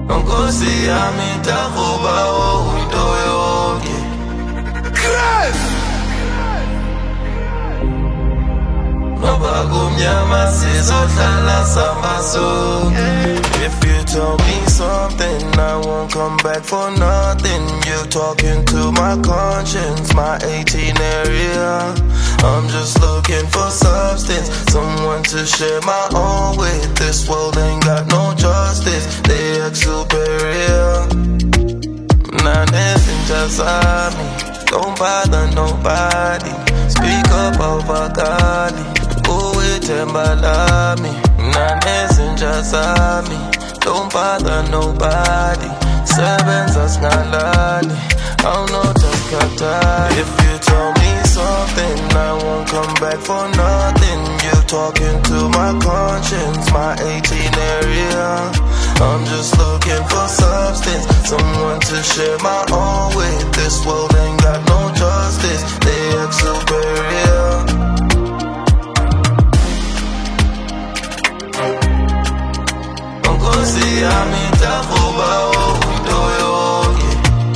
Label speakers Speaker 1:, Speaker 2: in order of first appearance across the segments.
Speaker 1: Nkosi yami takuba into yonke. Noba kumnyama sizohlala samazonke. If you tell me something, I won't come back for nothing. You're talking to my conscience, my 18 area. I'm just looking for substance, someone to share my own with. This world ain't got no justice, they act superior. Nothing just on me, don't bother nobody. Speak up over God, oh it me. Nothing just on me, don't bother nobody. Sevens as ngalali, I'm not just kata. If you tell me something, I won't come back for nothing. You're talking to my conscience, my 18 area. I'm just looking for substance, someone to share my own with. This world ain't got no justice, they act superior. Nkosi yami takuba into yonke.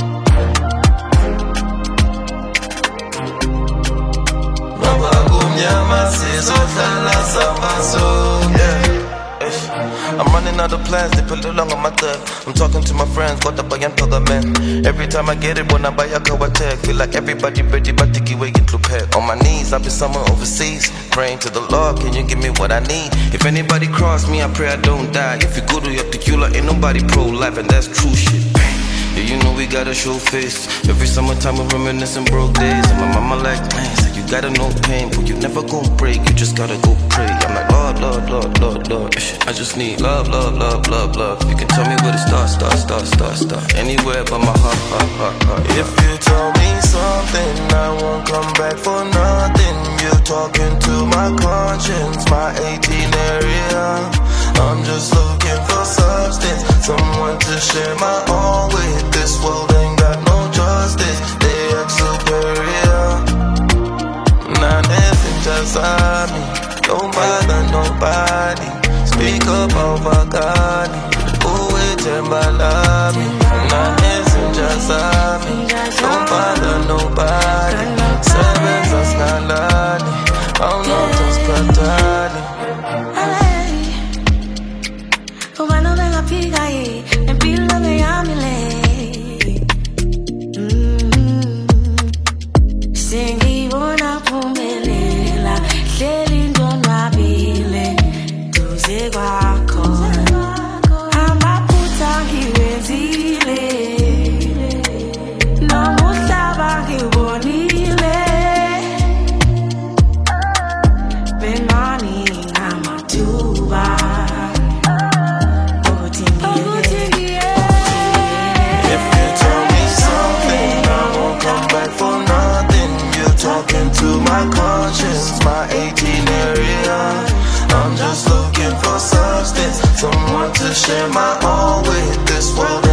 Speaker 1: Noba kumnyama sizohlala samazonke. I'm running out of plans, they put it along on my third. I'm talking to my friends, got the boy and man. Every time I get it, when I buy a car, I tag. Feel like everybody ready, but tiki way into pet. On my knees, I've been somewhere overseas, praying to the Lord, can you give me what I need? If anybody cross me, I pray I don't die. If you go to your tequila, ain't nobody pro-life, and that's true shit. Yeah, you know we gotta show face. Every summertime we're reminiscing broke days. And my mama like, man, so you gotta know pain, but you never gon' break, you just gotta go pray. I'm like, Lord, Lord, Lord, Lord, Lord. I just need love, love, love, love, love. You can tell me where to start. Anywhere but my heart. If you tell me something, I won't come back for nothing. You're talking to my conscience, my 18 area. I'm just looking for substance, someone to share my own with. This world ain't got no justice, they act superior. Nothing just on me, don't bother nobody. Speak up over God, oh it me. Nothing just on me, don't bother nobody. Sevens as ngalali, I'm not just katali.
Speaker 2: Cubano de la piga y en pila de amile. Singi bona pumelela, shelindo nwabile, tuze kwakho. Amaphutha ngiwenzile, nomhlaba ngiwubonile. Benani ngamathuba.
Speaker 1: Talking to my conscience, my 18 area. I'm just looking for substance, someone to share my own with. This world